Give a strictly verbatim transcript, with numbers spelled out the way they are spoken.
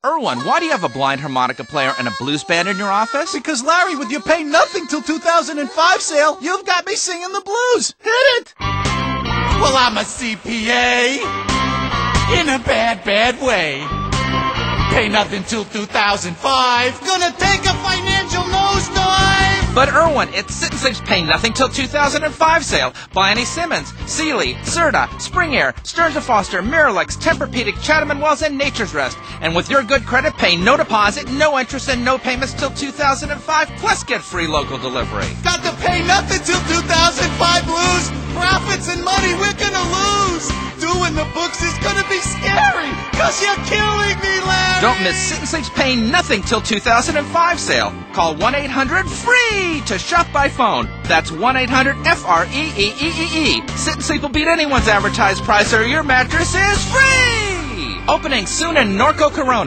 Erwin, why do you have a blind harmonica player and a blues band in your office? Because, Larry, with your pay nothing till two thousand five sale, you've got me singing the blues. Hit it! Well, I'm a C P A in a bad, bad way. Pay nothing till two thousand five. Gonna take a financial nosedive. But Erwin, it's Sit and Sleep's Pay Nothing Till two thousand five sale. Buy any Simmons, Sealy, Serta, Spring Air, Stearns and Foster, Miralex, Tempur-Pedic, Chatham and Wells, and Nature's Rest. And with your good credit, pay no deposit, no interest, and no payments till two thousand five, plus get free local delivery. Got to pay nothing till two thousand five blues. Profits and money we're gonna lose. Doing the books is gonna be scary, cause you're killing me, Larry. Don't miss Sit and Sleep's Pay Nothing Till two thousand five sale. Call one eight hundred FREE to shop by phone. That's one eight hundred F R E E E E E. Sit and Sleep will beat anyone's advertised price or your mattress is free. Opening soon in Norco Corona.